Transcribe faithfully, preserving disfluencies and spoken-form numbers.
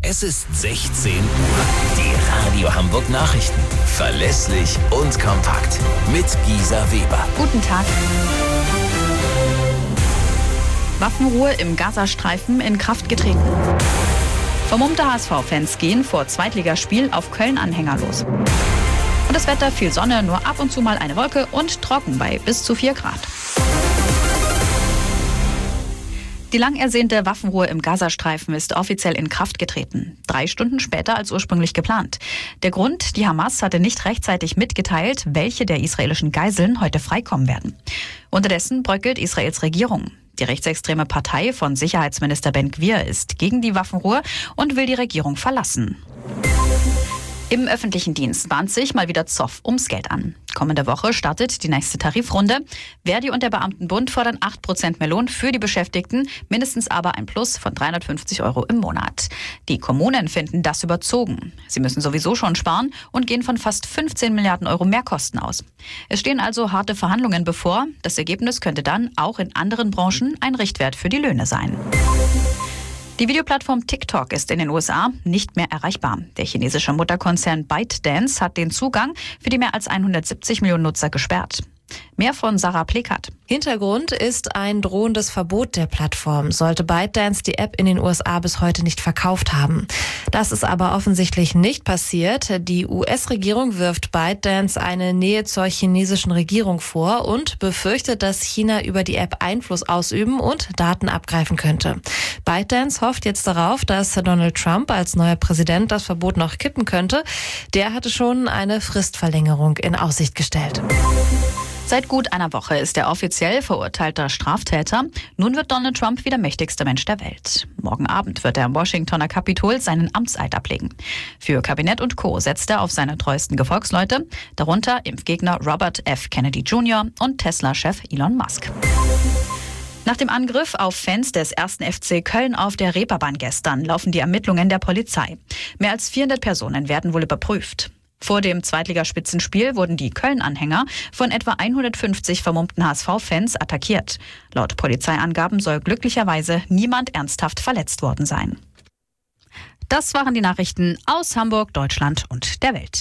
Es ist sechzehn Uhr. Die Radio Hamburg Nachrichten. Verlässlich und kompakt. Mit Gisa Weber. Guten Tag. Waffenruhe im Gazastreifen in Kraft getreten. Vermummte H S V-Fans gehen vor Zweitligaspiel auf Köln-Anhänger los. Und das Wetter, viel Sonne, nur ab und zu mal eine Wolke und trocken bei bis zu vier Grad. Die lang ersehnte Waffenruhe im Gazastreifen ist offiziell in Kraft getreten. Drei Stunden später als ursprünglich geplant. Der Grund, die Hamas hatte nicht rechtzeitig mitgeteilt, welche der israelischen Geiseln heute freikommen werden. Unterdessen bröckelt Israels Regierung. Die rechtsextreme Partei von Sicherheitsminister Ben-Gvir ist gegen die Waffenruhe und will die Regierung verlassen. Im öffentlichen Dienst bahnt sich mal wieder Zoff ums Geld an. Kommende Woche startet die nächste Tarifrunde. Verdi und der Beamtenbund fordern acht Prozent mehr Lohn für die Beschäftigten, mindestens aber ein Plus von dreihundertfünfzig Euro im Monat. Die Kommunen finden das überzogen. Sie müssen sowieso schon sparen und gehen von fast fünfzehn Milliarden Euro Mehrkosten aus. Es stehen also harte Verhandlungen bevor. Das Ergebnis könnte dann auch in anderen Branchen ein Richtwert für die Löhne sein. Die Videoplattform TikTok ist in den U S A nicht mehr erreichbar. Der chinesische Mutterkonzern ByteDance hat den Zugang für die mehr als hundertsiebzig Millionen Nutzer gesperrt. Mehr von Sarah Plekat. Hintergrund ist ein drohendes Verbot der Plattform, sollte ByteDance die App in den U S A bis heute nicht verkauft haben. Das ist aber offensichtlich nicht passiert. Die U S-Regierung wirft ByteDance eine Nähe zur chinesischen Regierung vor und befürchtet, dass China über die App Einfluss ausüben und Daten abgreifen könnte. ByteDance hofft jetzt darauf, dass Donald Trump als neuer Präsident das Verbot noch kippen könnte. Der hatte schon eine Fristverlängerung in Aussicht gestellt. Seit gut einer Woche ist er offiziell verurteilter Straftäter. Nun wird Donald Trump wieder mächtigster Mensch der Welt. Morgen Abend wird er im Washingtoner Kapitol seinen Amtseid ablegen. Für Kabinett und Co. setzt er auf seine treuesten Gefolgsleute, darunter Impfgegner Robert F. Kennedy Junior und Tesla-Chef Elon Musk. Nach dem Angriff auf Fans des ersten F C Köln auf der Reeperbahn gestern laufen die Ermittlungen der Polizei. Mehr als vierhundert Personen werden wohl überprüft. Vor dem Zweitligaspitzenspiel wurden die Köln-Anhänger von etwa hundertfünfzig vermummten H S V-Fans attackiert. Laut Polizeiangaben soll glücklicherweise niemand ernsthaft verletzt worden sein. Das waren die Nachrichten aus Hamburg, Deutschland und der Welt.